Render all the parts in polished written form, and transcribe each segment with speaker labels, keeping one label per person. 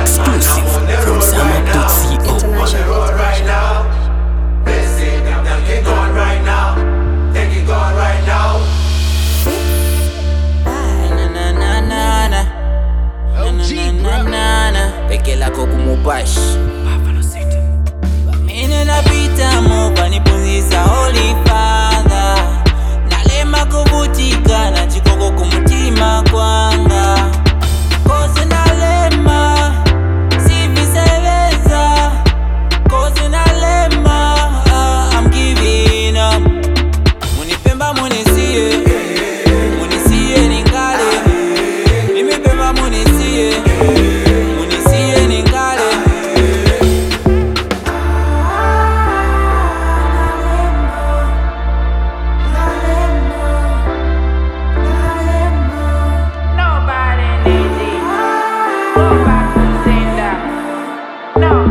Speaker 1: Exclusive from Sama.co.
Speaker 2: On the road right now. Blessing, take it gone right now. Take it gone right now.
Speaker 3: Peke lako kumubash Bamine napita mopa nipunzisa Holy Father Nalema kuvutika na chikoko kumutima kwanga Koze nalema Siviseweza Koze nalema I'm giving up Munipemba munisiye Munisiye ningale Nimipemba munisiye Munisiye ningale
Speaker 4: Nobody needs it. Go back to sender. No.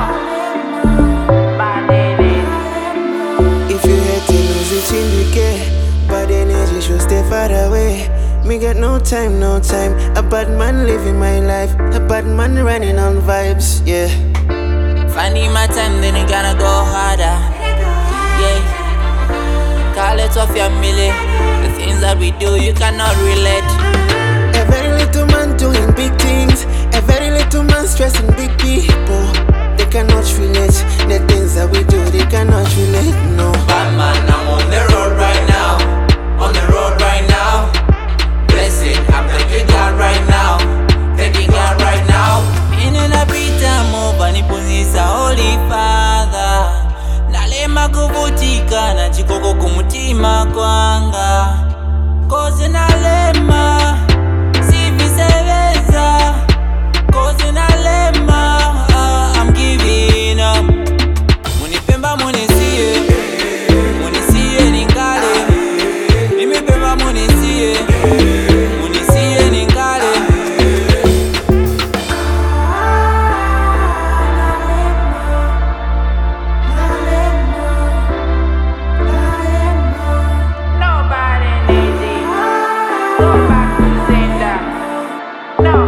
Speaker 4: Bad energy.
Speaker 5: If you hate to lose it in the care, bad energy should stay far away. Me got no time. A bad man living my life, a bad man running on vibes, yeah.
Speaker 3: Finding my time, then you gotta go harder. Yeah. Call it off your milli. The things that we do, you cannot relate.
Speaker 5: A very little man doing big things, a very little man stressing big people. They cannot relate, the things that we do, they cannot relate, no.
Speaker 2: Bad man, I'm on the road right now. On the road right now. Blessing, I'm taking God right now. Taking God right now.
Speaker 3: Ine napita mopa nipunzisa Holy Father Nalema kuvutika na chikoko kumutima kwanga Koze nalema Siviseweza Koze nalema I'm giving up Munipemba munisiye Munisiye ningale Nimipemba munisiye Munisiye ningale
Speaker 4: Nobody needs it. Go back to sender. No.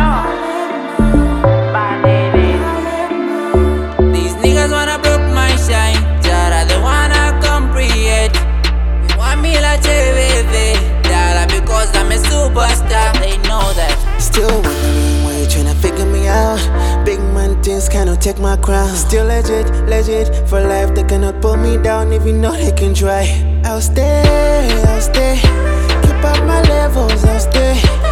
Speaker 4: Bad energy.
Speaker 3: These niggas wanna broke my shine, Jara they wanna comprehend. They want me like JVV, Jara because I'm a superstar. They know that.
Speaker 5: Still wondering why you tryna figure me out. Big man things cannot take my crown. Still legit for life. They cannot pull me down even though they can try. I'll stay. Keep up my levels, I'll stay.